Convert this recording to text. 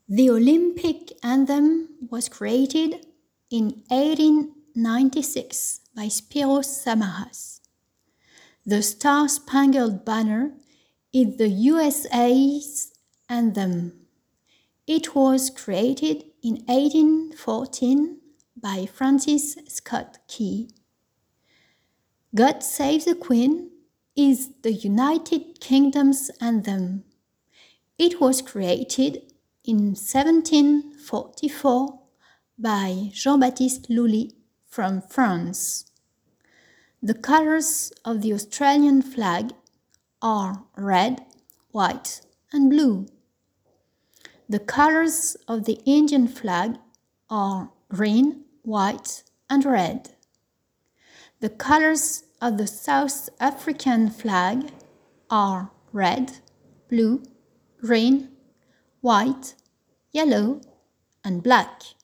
The Olympic anthem was created in 1896 by Spiros Samaras. The Star-Spangled Banner is the USA's anthem. It was created in 1814 by Francis Scott Key. God Save the Queen is the United Kingdom's anthem. It was created in 1744 by Jean-Baptiste Lully from France. The colors of the Australian flag are red, white, and blue. The colors of the Indian flag are green, white, and red. The colors of the South African flag are red, blue, green, white, yellow, and black.